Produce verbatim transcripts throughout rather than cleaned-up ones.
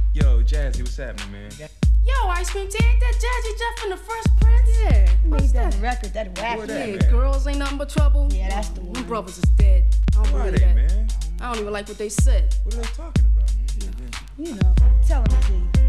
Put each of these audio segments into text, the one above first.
Yo, Jazzy, what's happening, man? Yo, Ice Cream Tea, ain't that Jazzy Jeff from the Fresh Prince? Yeah, he What's made that, that? record, that rap. Where that, Yeah, man? girls ain't nothing but trouble. Yeah, that's the one. Them brothers is dead. I don't Who are believe they, that. man? I don't even like what they said. What are they talking about, man? You know, tell him, T.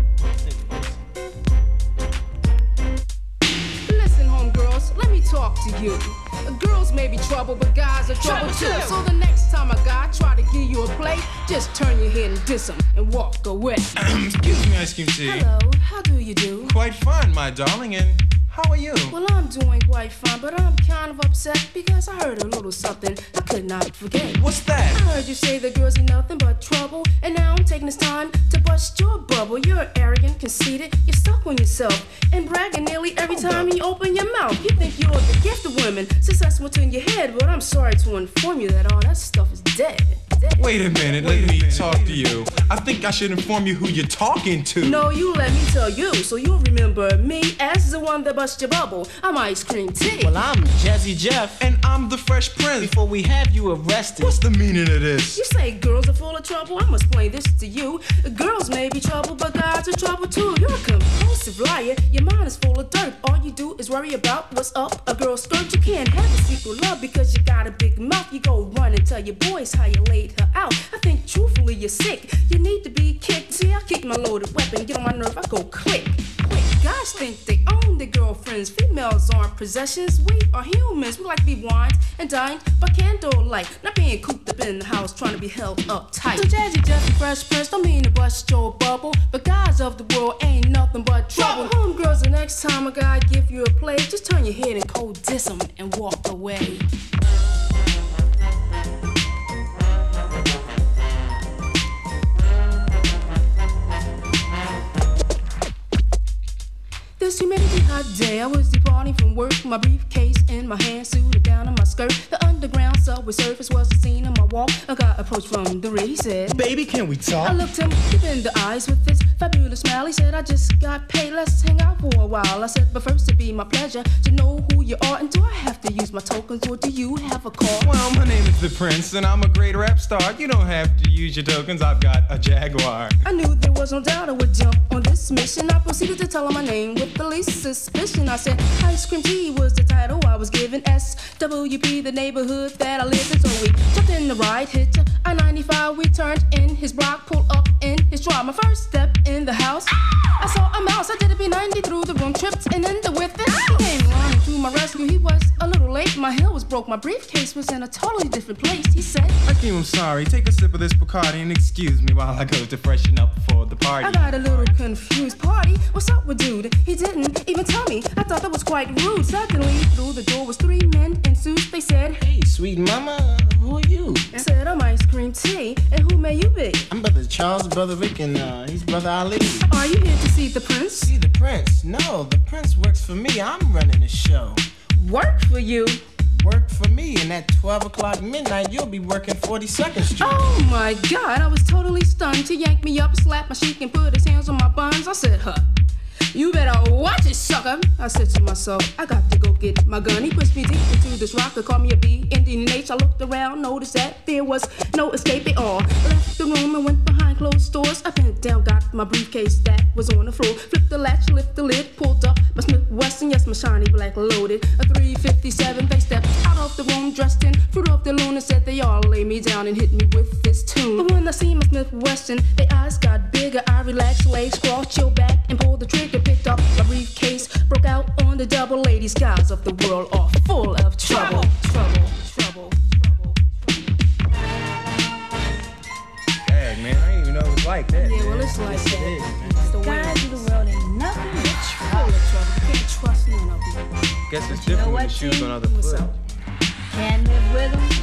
Listen, homegirls, let me talk to you. Girls may be trouble, but guys are trouble, too. So the next time a guy try to give you a play, just turn your head and diss him and walk away. Excuse me, Ice Cream Tea. Hello, how do you do? Quite fine, my darling, and how are you? Well, I'm doing quite fine, but I'm kind of upset because I heard a little something I could not forget. What's that? I heard you say the girls ain't nothing but trouble, and now I'm taking this time to bust your bubble. You're arrogant, conceited, you're stuck on yourself, and bragging nearly every time you open your mouth. You think you're the gift of women, since that's what's in your head, but I'm sorry to inform you that all that stuff is dead. dead. Wait a minute, Wait let a me minute, talk to you. I think I should inform you who you're talking to. No, you let me tell you, so you'll remember me as the one that bust your bubble. I'm Ice Cream Tea. Well, I'm Jazzy Jeff. And I'm the Fresh Prince. Before we have you arrested, What's the meaning of this? You say girls are full of trouble, I must explain this to you. Girls may be trouble, but guys are trouble too. You're a compulsive liar, your mind is full of dirt. All you do is worry about what's up a girl's skirt. You can't have a secret love because you got a big mouth. You go run and tell your boys how you laid her out. I think truthfully you're sick, you need to be kicked. See, I kick my loaded weapon, get on my nerve, I go click. Quick, guys think they own their girlfriends. Females aren't possessions, we are humans. We like to be wined and dined by candlelight, not being cooped up in the house trying to be held up tight. So Jazzy Jeff and Fresh Prince don't mean to bust your bubble, but guys of the world ain't nothing but trouble. Homegirls, the next time a guy give you a play, just turn your head and cold diss him and walk away. This humidity hot day, I was departing from work, my briefcase in my hand, suited down on my skirt. The underground subway surface was the scene of my walk. A guy approached from the rear, he said, baby, can we talk? I looked him deep in the eyes with this fabulous smile. He said, I just got paid, let's hang out for a while. I said, but first it'd be my pleasure to know who you are. And do I have to use my tokens or do you have a call? Well, my name is the Prince, and I'm a great rap star. You don't have to use your tokens, I've got a Jaguar. I knew there was no doubt I would jump on this mission. I proceeded to tell him my name with the least suspicion. I said, Ice Cream Tea was the title I was given. S W P, the neighborhood that I lived in. So we jumped in the ride, hit I ninety-five. We turned in his block, pulled up in his drive. My first step in the house, I saw a mouse. I did a B ninety through the room, tripped and ended with it. He came running to my rescue. He was a little late. My heel was broke. My briefcase was in a totally different place. He said, Hakeem, I'm sorry. Take a sip of this Bacardi and excuse me while I go to freshen up for the party. I got a little confused. Party? What's up with dude? He didn't even tell me. I thought that was quite rude. Suddenly, through the door was three men in suits. They said, Hey, sweet mama, who are you? I said, I'm Ice Cream Tea. And who may you be? I'm brother Charles, brother Rick, and uh, he's brother Ali. Are you here to see the prince? See the prince? No, the prince works for me. I'm running the show. Work for you? Work for me, and at twelve o'clock midnight, you'll be working forty-second Street. Oh my God, I was totally stunned. He yanked me up, slapped my cheek, and put his hands on my buns. I said, huh, you better watch it, sucker. I said to myself, I got to go get my gun. He pushed me deep into this rock and called me a B. Indian H. I looked around, noticed that there was no escape. They all left the room and went behind closed doors. I bent down, got my briefcase that was on the floor. Flipped the latch, lift the lid, pulled up my Smith Wesson, yes, my shiny black loaded. A three fifty-seven, they stepped out of the room dressed in fruit of the loon and said they all lay me down and hit me with this tune. But when I see my Smith Wesson, their eyes got bigger. I relaxed, legs crossed, chill back and pulled the trigger. Picked up my briefcase, broke out on the double. Ladies, guys of the world are full of trouble. Trouble, trouble, trouble, trouble. Dang, man, I didn't even know it was like that. Yeah, man. well, it's like that. It's the way. Guys of the world ain't nothing but Full trouble. of trouble. You can't trust none of them. Guess it's you know different when what, the shoes T? on the other What's foot. up? Can't live with them,